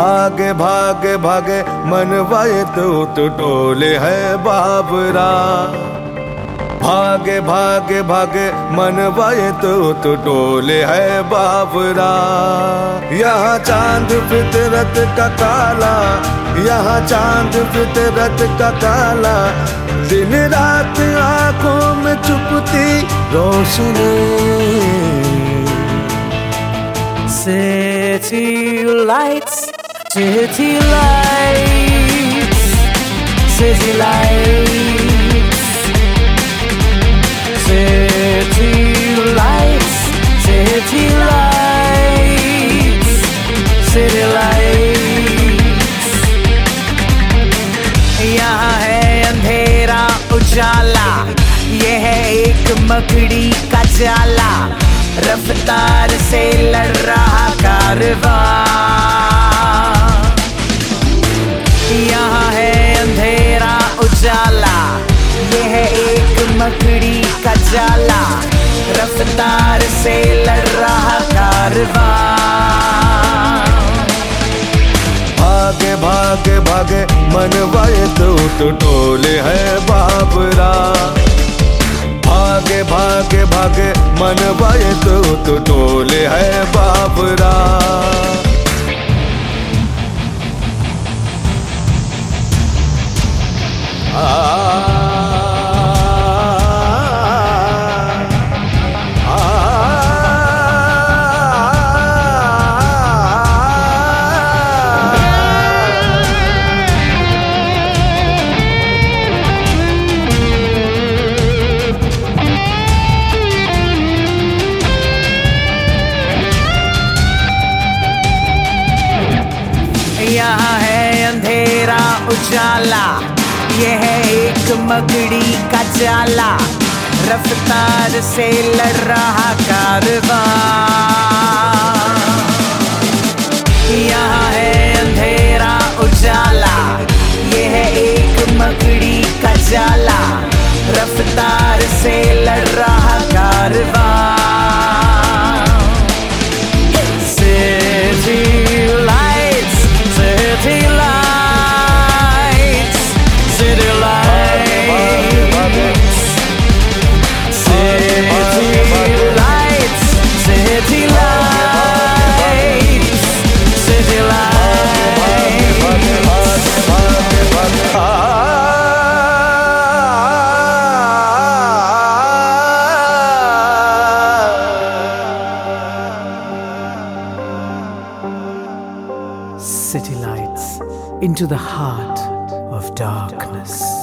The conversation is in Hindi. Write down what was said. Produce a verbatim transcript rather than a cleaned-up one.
भागे भागे भागे मनवाए तो तो टोले है बाबरा। भागे भागे भागे मनवाए तो तो टोले है बाबरा। यहाँ चांद फितरत का काला, यहाँ चांद फितरत का काला, दिन रात आंखों में चुपती रोशनी। City lights, city lights, city lights, city lights, city lights, city lights। यहाँ है अंधेरा उजाला, ये है एक मकड़ी का जाला, रफ्तार से लड़ रहा कारवां। यहाँ है अंधेरा उजाला, ये है एक मकड़ी का जाला, रफ्तार से लड़ रहा कारवां। भागे भागे भागे मनवाए तो तो टोले है बाबरा। भागे भागे भागे मनवाए तो तो टोले है बाबरा। यहाँ है अंधेरा उजाला, ये है एक मकड़ी का जाला, रफ्तार से लड़ रहा कारवां। यहाँ है अंधेरा उजाला, ये है एक मकड़ी का जाला, रफ्तार से लड़ रहा कारवां। City lights, city lights, city lights, city lights, city lights. City lights into the heart of darkness.